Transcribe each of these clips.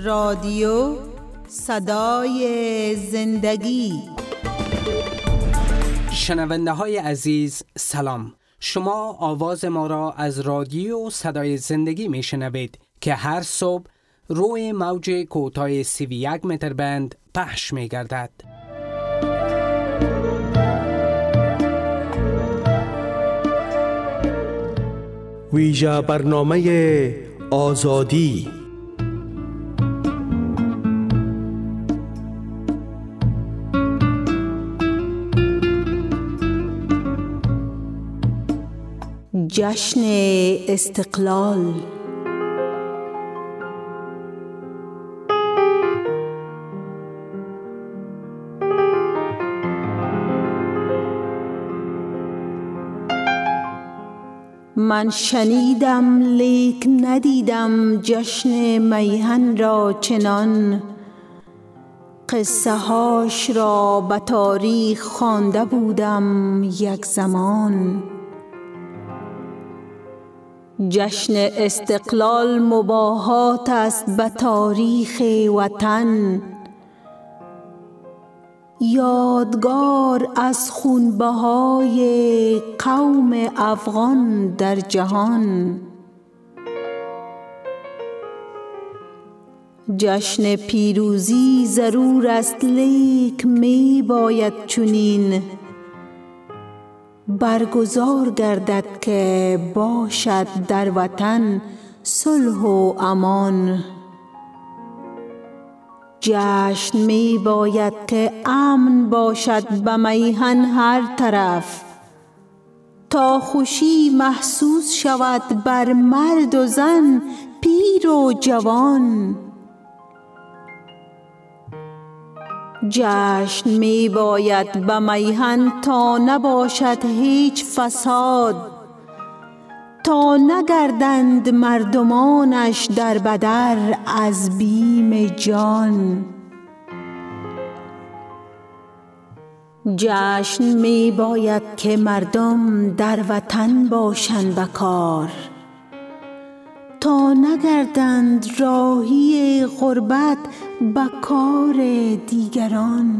رادیو صدای زندگی. شنونده های عزیز سلام. شما آواز ما را از رادیو صدای زندگی می شنوید که هر صبح روی موج کوتاه 31 متر بند پخش می گردد. ویژه برنامه آزادی. جشن استقلال. من شنیدم لیک ندیدم جشن میهن را چنان، قصه هاش را به تاریخ خوانده بودم یک زمان. جشن استقلال مباهات است به تاریخ وطن، یادگار از خونبهای قوم افغان در جهان. جشن پیروزی ضرور است لیک می باید چنین برگزار گردد که باشد در وطن صلح و امان. جشن می باید که امن باشد به میهن هر طرف، تا خوشی محسوس شود بر مرد و زن پیر و جوان. جشن می باید به میهن تا نباشد هیچ فساد، تا نگردند مردمانش در بدر از بیم جان. جشن می باید که مردم در وطن باشند بکار، تا نگردند راهی غربت به کار دیگران.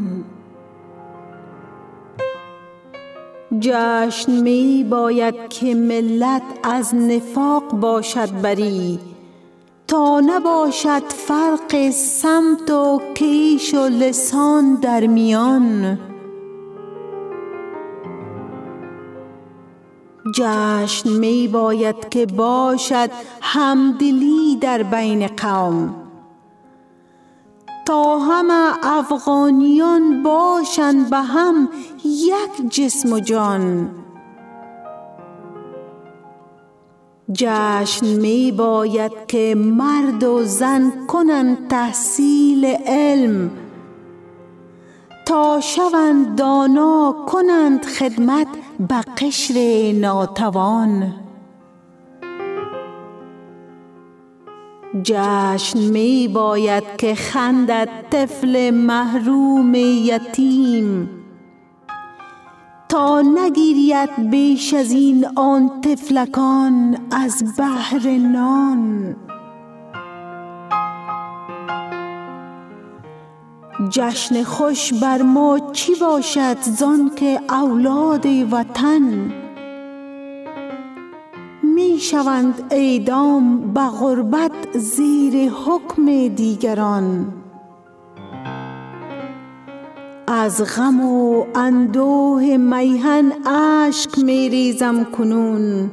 جشن می باید که ملت از نفاق باشد بری، تا نباشد فرق سمت و کیش و لسان در میان. جشن می باید که باشد همدلی در بین قوم، تا همه افغانیان باشند به هم یک جسم و جان. جشن می باید که مرد و زن کنند تحصیل علم، تا شوند دانا کنند خدمت به قشر ناتوان. جشن می باید که خندد طفل محروم یتیم، تا نگیرید بیش از این آن طفلکان از بهر نان. جشن خوش بر ما چی باشد زان که اولاد وطن می شوند اعدام به غربت زیر حکم دیگران. از غم و اندوه میهن اشک می ریزم کنون،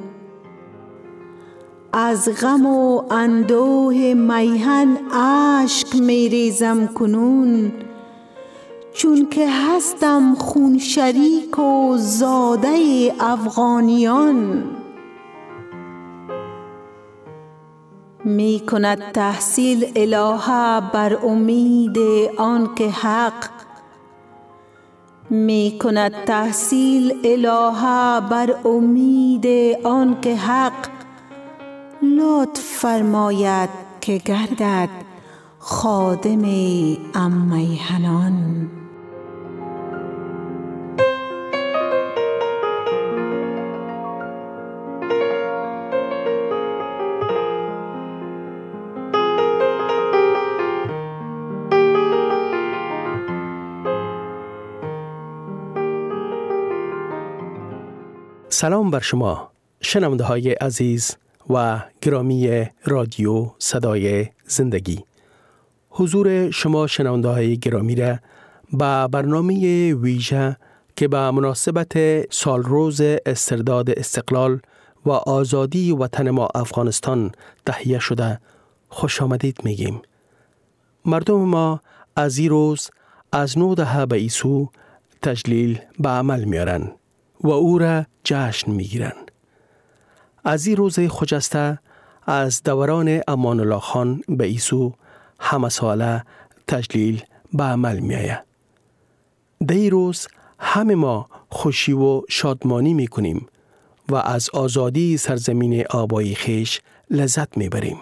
از غم و اندوه میهن اشک می ریزم کنون. چون که هستم خون شریک و زاده افغانیان. می کند تحصیل الهه بر امید آن که حق، می کند تحصیل الهه بر امید آن که حق لطف فرماید که گردد خادم میهنان. سلام بر شما شنونده های عزیز و گرامی رادیو صدای زندگی. حضور شما شنونده های گرامی را با برنامه ویژه که به مناسبت سالروز استرداد استقلال و آزادی وطن ما افغانستان تهیه شده خوش آمدید میگیم. مردم ما از این روز از 9 دهه به عیسی تجلیل به عمل میارن و او را جشن میگیرن. از این روز خجسته از دوران امان الله خان به عیسی همه ساله تجلیل به عمل میآید. در این روز همه ما خوشی و شادمانی میکنیم و از آزادی سرزمین آبای خویش لذت میبریم.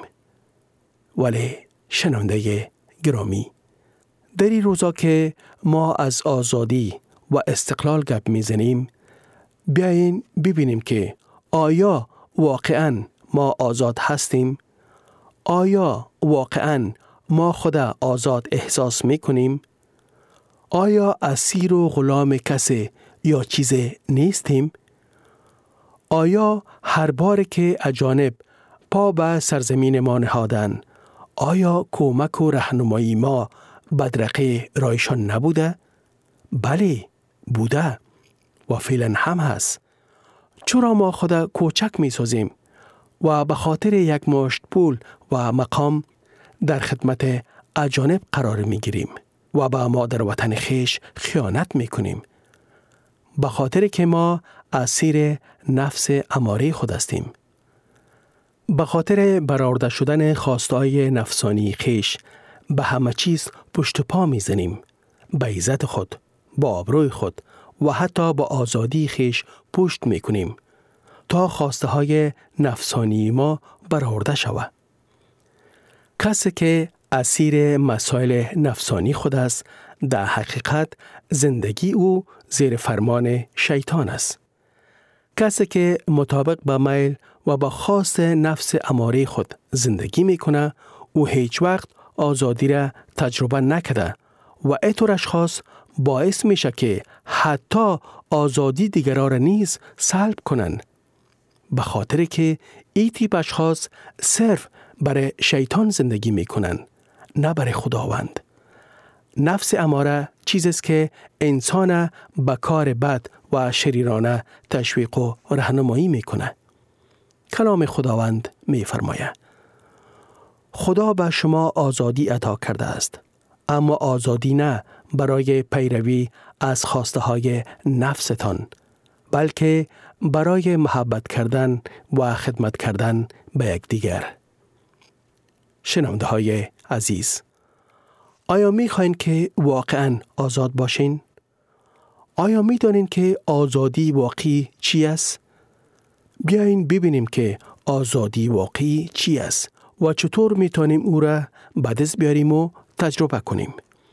ولی شنونده گرامی، در این روزا که ما از آزادی و استقلال گپ میزنیم، بیاین ببینیم که آیا واقعاً ما آزاد هستیم؟ آیا واقعاً ما خود آزاد احساس میکنیم؟ آیا اسیر و غلام کسی یا چیز نیستیم؟ آیا هر بار که اجانب پا به سرزمین ما نهادن، آیا کمک و رهنمایی ما بدرقه رایشان نبوده؟ بله بوده و فعلا هم هست. چرا ما خود کوچک می سازیم و به خاطر یک مشت پول و مقام در خدمت اجانب قرار می گیریم و به ما در وطن خویش خیانت می کنیم؟ به خاطر که ما اسیر نفس اماره خود هستیم. به خاطر برآورده شدن خواستهای نفسانی خویش به همه چیز پشت پا می زنیم. به عزت خود، با آبروی خود و حتی با آزادی خویش پشت می کنیم تا خواسته های نفسانی ما برآورده شود. کسی که اسیر مسائل نفسانی خود است، در حقیقت زندگی او زیر فرمان شیطان است. کسی که مطابق با میل و با خواست نفس اماره خود زندگی میکنه، او هیچ وقت آزادی را تجربه نکرده و اینطور اشخاص باعث میشه که حتی آزادی دیگران را نیز سلب کنند، به خاطر که این تیپ اشخاص صرف برای شیطان زندگی میکنن، نه برای خداوند. نفس اماره چیزی است که انسان به کار بد و شریرانه تشویق و راهنمایی میکنه. کلام خداوند میفرماید: خدا به شما آزادی عطا کرده است، اما آزادی نه برای پیروی از خواسته های نفستان، بلکه برای محبت کردن و خدمت کردن به یکدیگر. شنونده های عزیز، آیا می خواین که واقعاً آزاد باشین؟ آیا می دانین که آزادی واقعی چی است؟ بیاین ببینیم که آزادی واقعی چی است و چطور می توانیم او را به دست بیاریم و تجربه کنیم.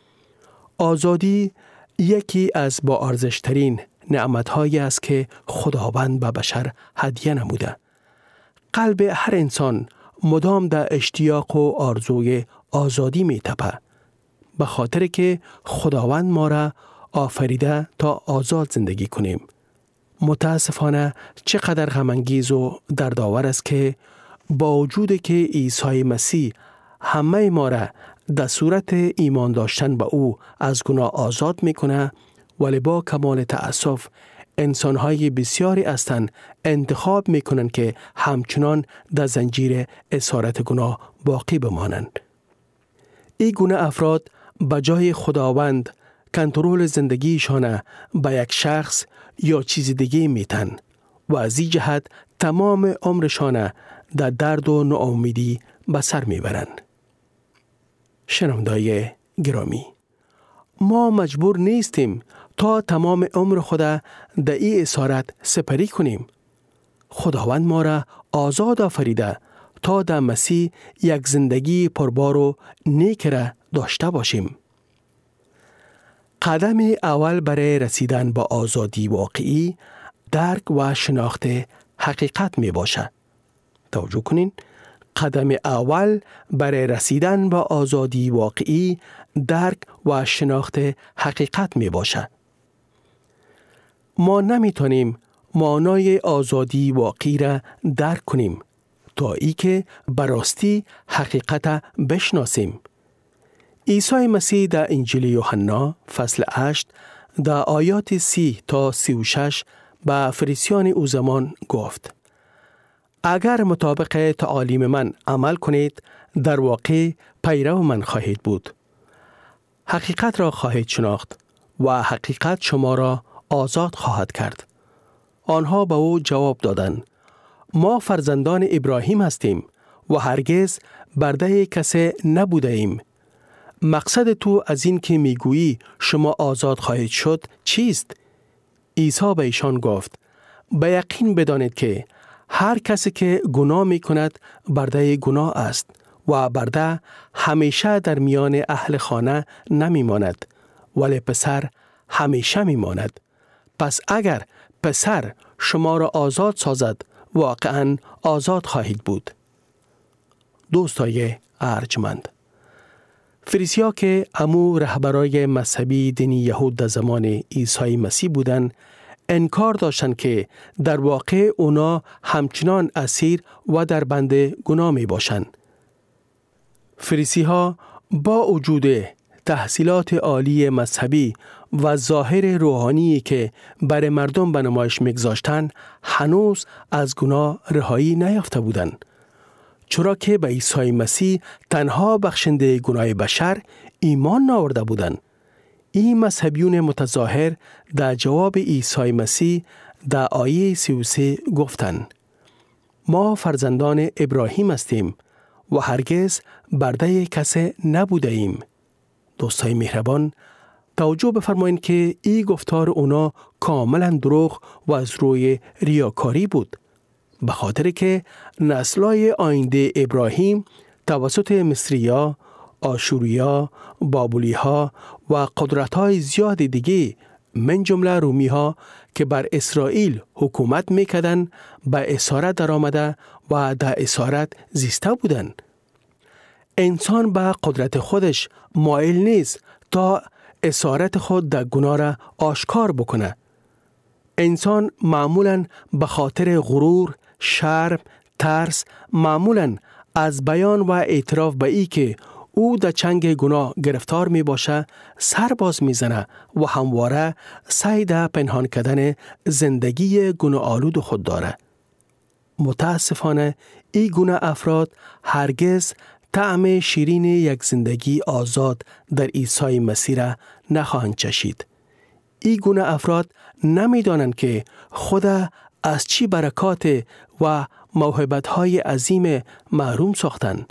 آزادی یکی از با ارزش‌ترین نعمت‌هایی است که خداوند به بشر هدیه نموده. قلب هر انسان مدام در اشتیاق و آرزوی آزادی می تپه، به خاطر که خداوند ما را آفریده تا آزاد زندگی کنیم. متاسفانه چقدر غم‌انگیز و دردآور است که با وجود که عیسی مسیح همه ما را در صورت ایمان داشتن به او از گناه آزاد میکنه، ولی با کمال تأسف انسان‌های بسیاری هستند انتخاب میکنن که همچنان در زنجیر اسارت گناه باقی بمانند. این گونه افراد به جای خداوند کنترل زندگیشان به یک شخص یا چیز دیگه میتن و از این جهت تمام عمرشان در درد و ناامیدی به سر میبرند. شنوندای گرامی، ما مجبور نیستیم تا تمام عمر خود در این اسارت سپری کنیم. خداوند ما را آزاد آفریده تا در مسیح یک زندگی پربار و نیک را داشته باشیم. قدم اول برای رسیدن به آزادی واقعی درک و شناخت حقیقت می باشد. توجه کنین، قدم اول برای رسیدن به آزادی واقعی درک و شناخت حقیقت می باشد. ما نمی توانیم معنای آزادی واقعی را درک کنیم تا ای که براستی حقیقت بشناسیم. عیسی مسیح در انجیل یوحنا فصل 8 در آیات 30 تا 36 به فریسیان او زمان گفت: اگر مطابق تعالیم من عمل کنید، در واقع پیرو من خواهید بود. حقیقت را خواهید شناخت و حقیقت شما را آزاد خواهد کرد. آنها به او جواب دادند: ما فرزندان ابراهیم هستیم و هرگز برده کسی نبوده ایم. مقصد تو از این که میگویی شما آزاد خواهید شد چیست؟ عیسی به ایشان گفت: به یقین بدانید که هر کسی که گناه می کند برده گناه است و برده همیشه در میان اهل خانه نمی ماند، ولی پسر همیشه می ماند. پس اگر پسر شما را آزاد سازد، واقعاً آزاد خواهید بود. دوستای ارجمند، فریسی‌ها که امو رهبرای مذهبی دین یهود در زمان عیسی مسیح بودند، انکار داشتند که در واقع اونا همچنان اسیر و در بند گناه می باشند. فریسی‌ها با وجود تحصیلات عالی مذهبی و ظاهر روحانی که بر مردم به نمایش می‌گذاشتند، هنوز از گناه رهایی نیافته بودند. چرا که به عیسی مسیح تنها بخشنده گناه بشر ایمان نآورده بودند. این مذهبیون متظاهر در جواب عیسی مسیح در آیه 33 گفتند: ما فرزندان ابراهیم هستیم و هرگز برده کسی نبوده ایم. دوستای مهربان، توجه بفرمایید که این گفتار اونا کاملا دروغ و از روی ریاکاری بود، به خاطر که نسل‌های آینده ابراهیم توسط مصری‌ها، آشوریا، بابلی‌ها و قدرت‌های زیاد دیگه من جمله رومی‌ها که بر اسرائیل حکومت می‌کردند به اسارت درآمده و در اسارت زیسته بودند. انسان به قدرت خودش مایل نیست تا اسارت خود در گناه را آشکار بکنه. انسان معمولاً به خاطر غرور، شرم، ترس، معمولاً از بیان و اعتراف به ای که او در چنگ گناه گرفتار می باشه سر باز می زنه و همواره سعی در پنهان کردن زندگی گناه آلود خود داره. متاسفانه این گونه افراد هرگز طعم شیرین یک زندگی آزاد در عیسی مسیح را نخواهند چشید. این گونه افراد نمی دانند که خدا از چی برکات و موهبت‌های عظیم محروم ساختند.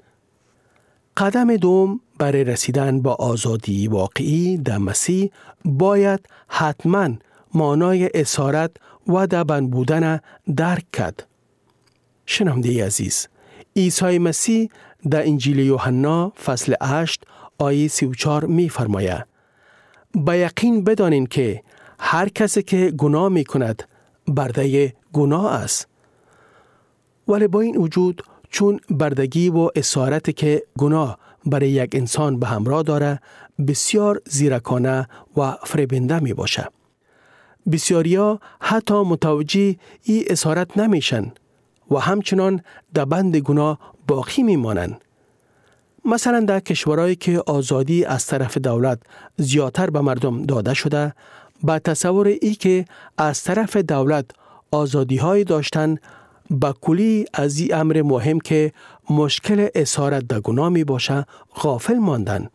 قدم دوم برای رسیدن با آزادی واقعی در مسیح باید حتماً معنای اسارت و در بند بودن درک کرد. شنونده عزیز، عیسی مسیح در انجیل یوحنا فصل 8 آیه 34 می فرماید: به یقین بدانید که هر کسی که گناه می کند برده گناه است. ولی با این وجود چون بردگی و اسارت که گناه برای یک انسان به همراه داره بسیار زیرکانه و فریبنده می باشه. بسیاریا حتی متوجه این اسارت نمیشن و همچنان در بند گناه باقی می مانند. مثلا در کشورهایی که آزادی از طرف دولت زیادتر به مردم داده شده، با تصور ای که از طرف دولت آزادی های داشتن، با کلی از این امر مهم که مشکل اسارت در گناه می باشه غافل ماندن.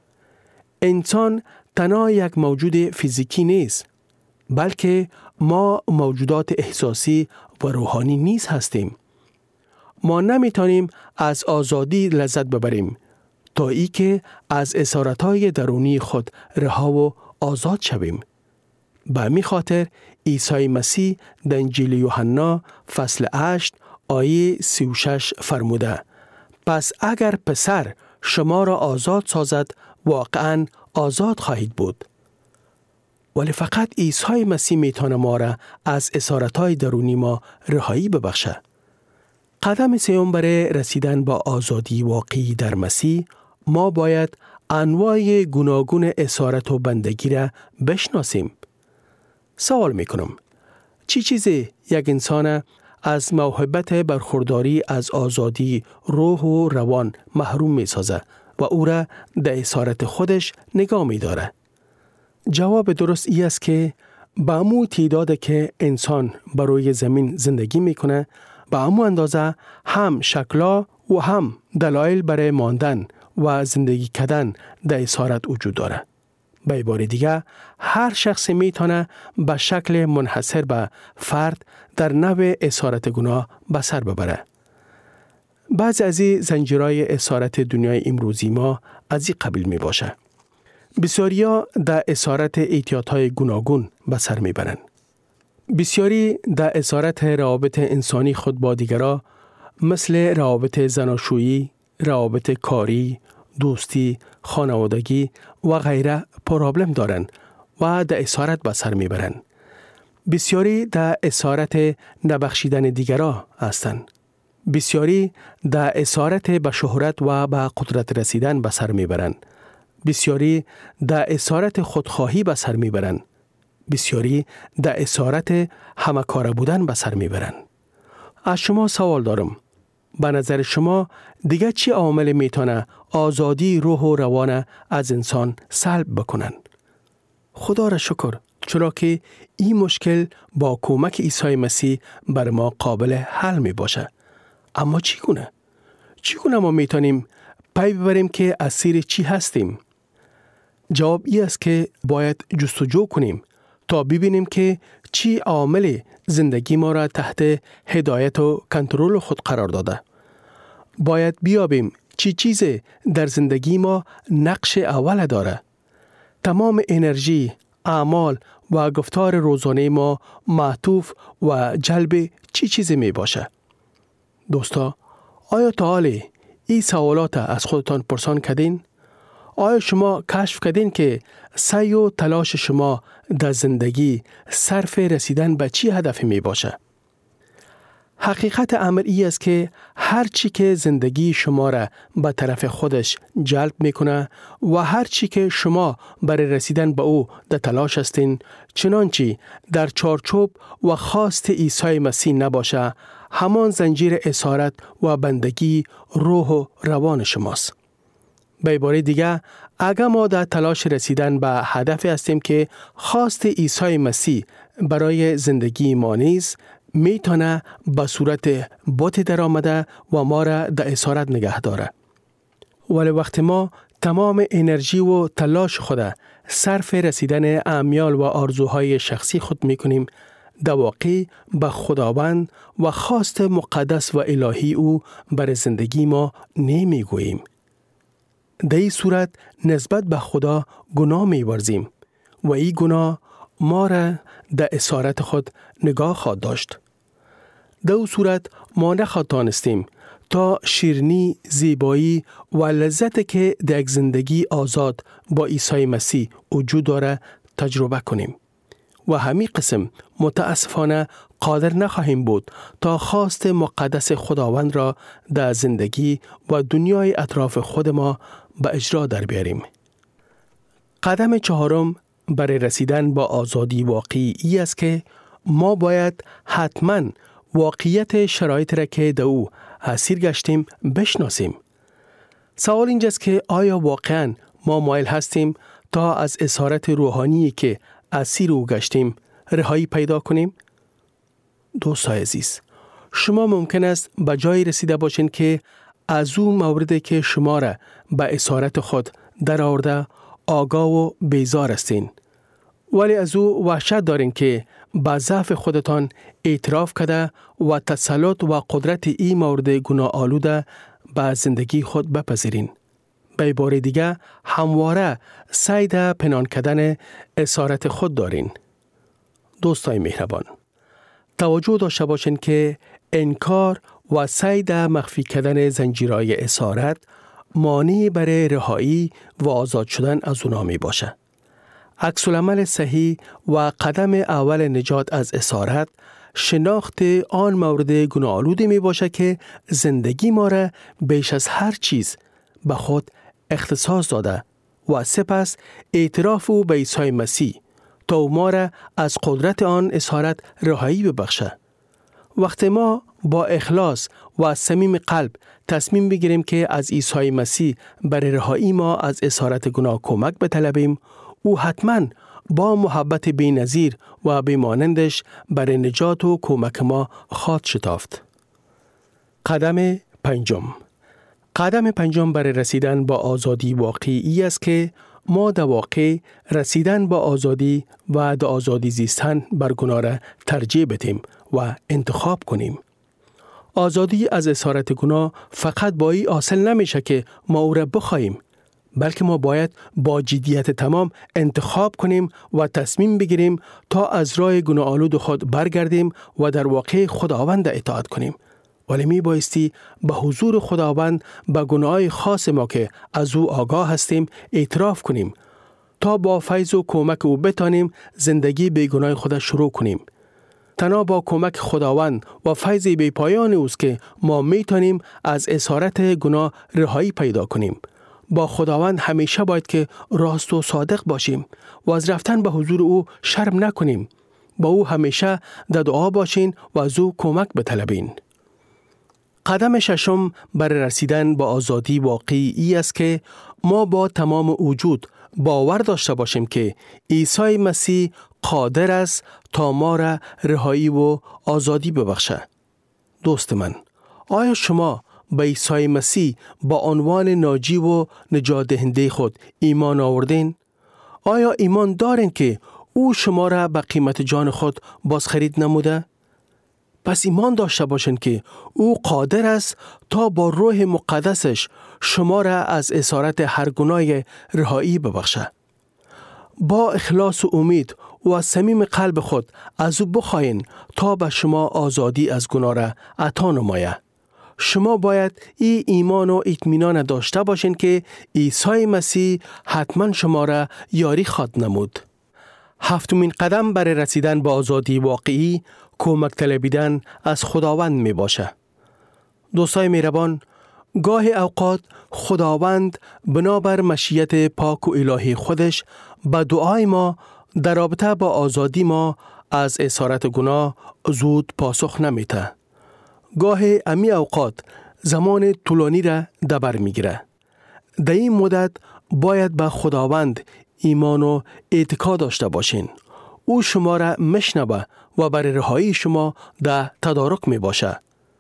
انسان تنها یک موجود فیزیکی نیست، بلکه ما موجودات احساسی و روحانی نیز هستیم. ما نمیتونیم از آزادی لذت ببریم تا ای که از اسارت‌های درونی خود رها و آزاد شویم. به همین خاطر عیسی مسیح در انجیل یوحنا فصل 8 آیه 36 فرموده: پس اگر پسر شما را آزاد سازد واقعاً آزاد خواهید بود. ولی فقط عیسی مسیح میتونه ما را از اسارت‌های درونی ما رهایی ببخشه. قدم سوم برای رسیدن با آزادی واقعی در مسیح، ما باید انواع گوناگون اسارت و بندگی را بشناسیم. سوال میکنم، چی چیزی یک انسان از موهبت برخورداری از آزادی روح و روان محروم می سازه و او را در اسارت خودش نگاه می داره؟ جواب درست ای است که به امو تعداد که انسان بروی زمین زندگی میکنه به امو اندازه هم شکلا و هم دلایل برای ماندن و زندگی کردن در اسارت وجود داره. به عبارت دیگه هر شخص میتونه به شکل منحصر به فرد در نوع اسارت گناه به سر ببره. بعضی از این زنجیرهای اسارت دنیای امروزی ما از این قبیل می باشه. بسیاریا در اسارت اعتیادهای گوناگون به سر می برن. بسیاری در اسارت روابط انسانی خود با دیگران مثل روابط زناشویی، روابط کاری، دوستی، خانوادگی و غیره پرابلم دارن و در اسارت به سر می برن. بسیاری در اسارت نبخشیدن دیگران هستند. بسیاری در اسارت به شهرت و به قدرت رسیدن به سر می برن. بسیاری در اسارت خودخواهی به سر می برن. بسیاری در اسارت همکاره بودن به سر می برن. از شما سوال دارم. به نظر شما دیگه چی عامل میتونه آزادی روح و روان از انسان سلب بکنن؟ خدا را شکر چرا که این مشکل با کمک عیسی مسیح بر ما قابل حل می باشه. اما چگونه؟ چگونه ما میتونیم پی ببریم که اسیر چی هستیم؟ جواب این است که باید جستجو کنیم تا ببینیم که چی عامل زندگی ما را تحت هدایت و کنترل خود قرار داده. باید بیابیم چی چیز در زندگی ما نقش اول داره. تمام انرژی، اعمال و گفتار روزانه ما معطوف و جلب چی چیزی می باشه؟ دوستا، آیا تا حالا این سوالات از خودتان پرسان کردین؟ آیا شما کشف کردین که سعی و تلاش شما در زندگی صرف رسیدن به چی هدف می باشه؟ حقیقت امر ای است که هر چی که زندگی شما را به طرف خودش جلب میکنه و هر چی که شما برای رسیدن به او در تلاش هستین، چنانچه در چارچوب و خواست عیسی مسیح نباشه، همان زنجیر اسارت و بندگی روح و روان شماست. به عبارت دیگه، اگر ما در تلاش رسیدن به هدف هستیم که خواست عیسی مسیح برای زندگی ما نیست، میتونه به صورت بت در آمده و ما را در اسارت نگه داره. ولی وقتی ما تمام انرژی و تلاش خود صرف رسیدن امیال و آرزوهای شخصی خود میکنیم، در واقع به خداوند و خواست مقدس و الهی او بر زندگی ما نمیگوییم. در این صورت نسبت به خدا گناه می‌ورزیم و این گناه ما را در اسارت خود نگاه خواهد داشت. در این صورت ما نخواهد دانستیم تا شیرینی، زیبایی و لذت که در یک زندگی آزاد با عیسی مسیح وجود داره تجربه کنیم. و همین قسم متاسفانه قادر نخواهیم بود تا خواست مقدس خداوند را در زندگی و دنیای اطراف خود ما به اجرا در بیاریم. قدم چهارم برای رسیدن با آزادی واقعی ای است که ما باید حتماً واقعیت شرایط را که در او اسیر گشتیم بشناسیم. سوال اینجاست که آیا واقعاً ما مایل هستیم تا از اسارت روحانی که اسیر او گشتیم رهایی پیدا کنیم؟ دوستای عزیز، شما ممکن است به جایی رسیده باشین که از او موردی که شما را به اسارت خود در آورده آگاه و بیزار هستین، ولی از او وحشت دارین که به ضعف خودتان اعتراف کرده و تسلط و قدرت این مورد گناه آلوده به زندگی خود بپذیرین. به عبارت دیگه همواره سعی در پنهان کردن اسارت خود دارین. دوستای مهربان، توجه داشته باشین که انکار و سعی در مخفی کردن زنجیرهای اسارت مانع برای رهایی و آزاد شدن از اونا می باشه. عکس العمل صحیح و قدم اول نجات از اسارت شناخت آن مورد گناه آلوده می باشه که زندگی ما را بیش از هر چیز به خود اختصاص داده و سپس اعتراف او به عیسی مسیح تا تا او ما را از قدرت آن اسارت رهایی ببخشه. وقتی ما با اخلاص و از صمیم قلب تصمیم بگیریم که از عیسی مسیح برای رهایی ما از اسارت گناه کمک بطلبیم، او حتماً با محبت بی‌نظیر و بی‌مانندش برای نجات و کمک ما خواهد شتافت. قدم پنجم برای رسیدن با آزادی واقعی است که ما در واقع رسیدن با آزادی و در آزادی زیستن بر گناه را ترجیح بدیم و انتخاب کنیم. آزادی از اسارت گناه فقط با این حاصل نمیشه که ما او را بخواهیم، بلکه ما باید با جدیت تمام انتخاب کنیم و تصمیم بگیریم تا از راه گناه آلود خود برگردیم و در واقع خداوند اطاعت کنیم. ولی می بایستی به حضور خداوند به گناه خاص ما که از او آگاه هستیم اعتراف کنیم تا با فیض و کمک او بتانیم زندگی بی گناه خود شروع کنیم. تنها با کمک خداوند و فیض بی پایان اوست که ما می تانیم از اسارت گناه رهایی پیدا کنیم. با خداوند همیشه باید که راست و صادق باشیم و از رفتن به حضور او شرم نکنیم. با او همیشه در دعا باشین و از او کمک بطلبین. قدم ششم برای رسیدن با آزادی واقعی است که ما با تمام وجود باور داشته باشیم که عیسی مسیح قادر است تا ما را رهایی و آزادی ببخشه. دوست من، آیا شما به عیسی مسیح با عنوان ناجی و نجات دهنده خود ایمان آوردین؟ آیا ایمان دارین که او شما را به قیمت جان خود بازخرید نموده؟ پس ایمان داشته باشین که او قادر است تا با روح مقدسش شما را از اسارت هر گناه رهایی ببخشه. با اخلاص و امید و از صمیم قلب خود از او بخواین تا به شما آزادی از گناه را عطا نماید. شما باید این ایمان و اطمینان داشته باشین که عیسی مسیح حتما شما را یاری خواهد نمود. هفتمین قدم برای رسیدن به آزادی واقعی کمک طلبیدن از خداوند می باشه. دوستای مهربان، گاه اوقات خداوند بنابر مشیت پاک و الهی خودش به دعای ما در رابطه با آزادی ما از اسارت گناه زود پاسخ نمیده. گاه امی اوقات زمان طولانی را در بر میگیره. در این مدت باید به خداوند ایمان و اعتقاد داشته باشین. او شما را مشنوه و برای رهایی شما در تدارک می باشه.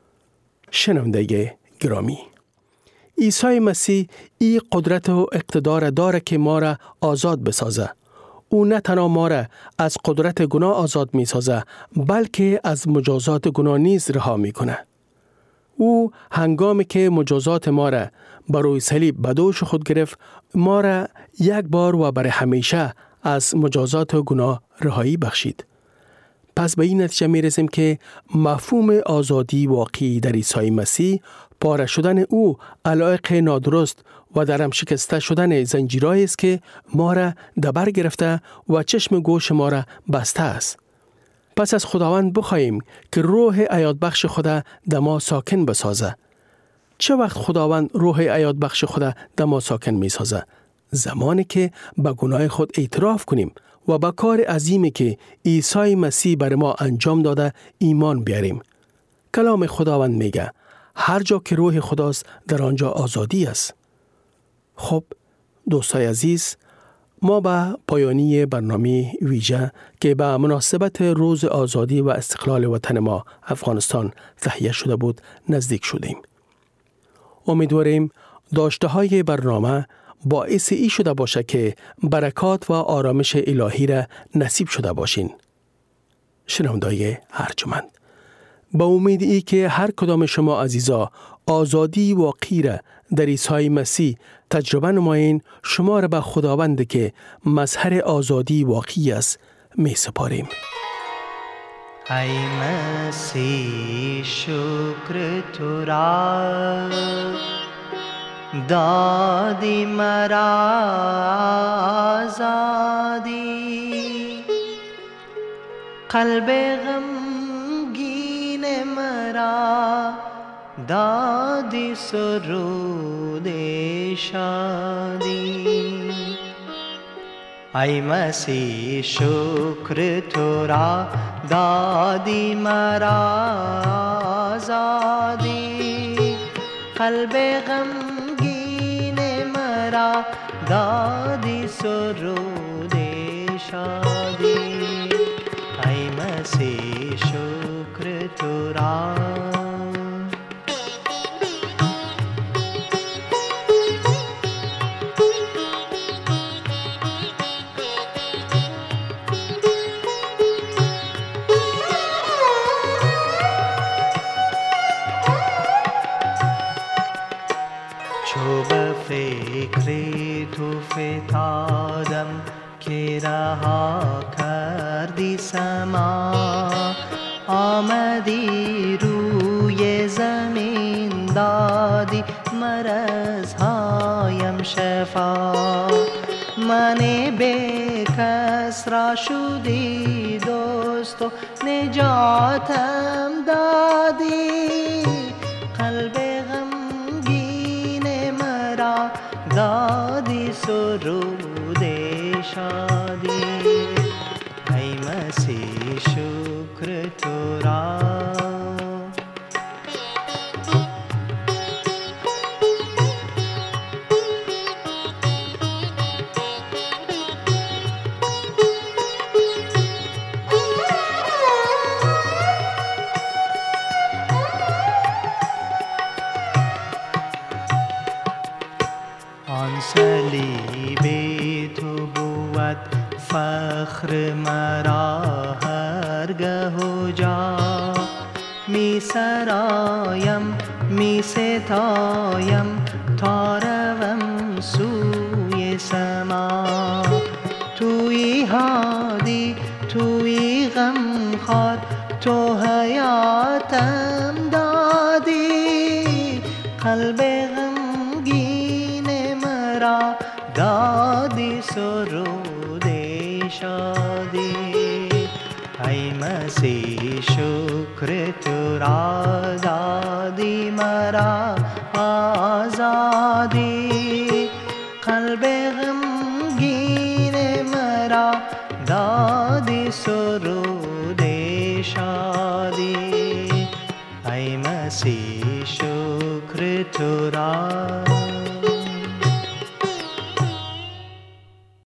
شنونده گرامی، عیسی مسیح این قدرت و اقتدار داره که ما را آزاد بسازه. او نه تنها ما را از قدرت گناه آزاد می سازه، بلکه از مجازات گناه نیز رها می کنه. او هنگامی که مجازات ما را بروی صلیب به دوش خود گرفت، ما را یک بار و برای همیشه از مجازات گناه رهایی بخشید. پس به این نتیجه می رسیم که مفهوم آزادی واقعی در عیسی مسیح پاره شدن او علایق نادرست و درم شکسته شدن زنجیرهایی است که ما را در بر گرفته و چشم گوش ما را بسته است. پس از خداوند بخواهیم که روح حیات بخش خدا در ما ساکن بسازه. چه وقت خداوند روح حیات بخش خدا در ما ساکن می سازه؟ زمانی که به گناه خود اعتراف کنیم و به کار عظیمی که عیسی مسیح بر ما انجام داده ایمان بیاریم. کلام خداوند میگه هر جا که روح خداست در آنجا آزادی است. خب دوستای عزیز، ما به پایانی برنامه ویژه که به مناسبت روز آزادی و استقلال وطن ما افغانستان تهیه شده بود نزدیک شدیم. امیدواریم داشته های برنامه باعث ای شده باشه که برکات و آرامش الهی را نصیب شده باشین. شنوندای ارجمند، با امید ای که هر کدام شما عزیزا آزادی واقعی را در عیسی مسیح تجربه نمایین، شما را به خداوند که مظهر آزادی واقعی است می سپاریم. ای مسیح شکر تو را دادی مرا آزادی، قلب غمگین مرا دادی سرود شادی. ای مسیح شکر تو را دادی مرا آزادی، قلب غمگین مرا دادی سرود شادی. ای مسیح شکر تو را. چو به فکر تو فتادم که رها کردی سما، آمدی روی زمین دادی مرضهایم شفا. من بیکس را شدی دوست و نجاتم دادی، قلب غمگین مرا دادی سرود شادی. ای مسیح شکر تو را. آن صلیب تو بود فخر مرا هرگه و جا، می سرایم می ستایم تا روم سوی سما. توی هادی توی غمخوار تو حیاتم دادی، قلب غمگین مرا دادی سرود شادی. ای مسیح شکر تو را دادی مرا آزادی، قلب غمگین مرا دادی سرود شادی. ای مسیح شکر تو را.